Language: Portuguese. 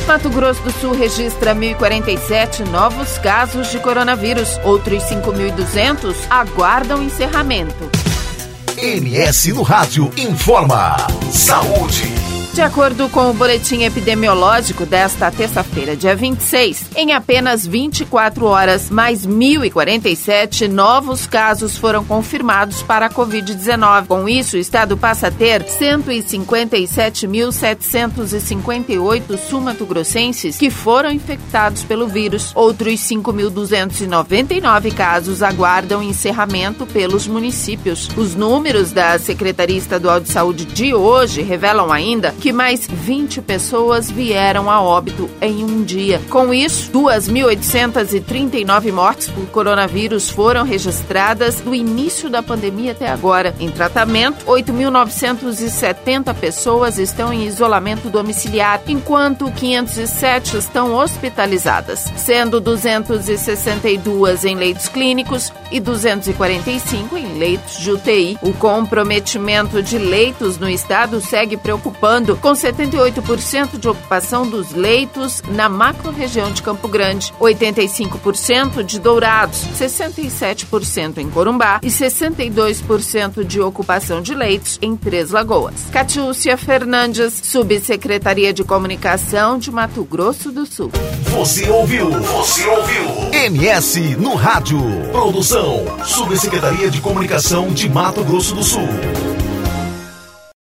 Mato Grosso do Sul registra 1.047 novos casos de coronavírus. Outros 5.200 aguardam encerramento. MS no Rádio informa. Saúde. De acordo com o boletim epidemiológico desta terça-feira, dia 26, em apenas 24 horas, mais 1.047 novos casos foram confirmados para a Covid-19. Com isso, o estado passa a ter 157.758 sul-mato-grossenses que foram infectados pelo vírus. Outros 5.299 casos aguardam encerramento pelos municípios. Os números da Secretaria Estadual de Saúde de hoje revelam ainda que mais 20 pessoas vieram a óbito em um dia. Com isso, 2.839 mortes por coronavírus foram registradas do início da pandemia até agora. Em tratamento, 8.970 pessoas estão em isolamento domiciliar, enquanto 507 estão hospitalizadas, sendo 262 em leitos clínicos e 245 em leitos de UTI. O comprometimento de leitos no estado segue preocupando, com 78% de ocupação dos leitos na macro-região de Campo Grande, 85% de Dourados, 67% em Corumbá e 62% de ocupação de leitos em Três Lagoas. Catiúcia Fernandes, Subsecretaria de Comunicação de Mato Grosso do Sul. Você ouviu? MS no Rádio. Produção, Subsecretaria de Comunicação de Mato Grosso do Sul.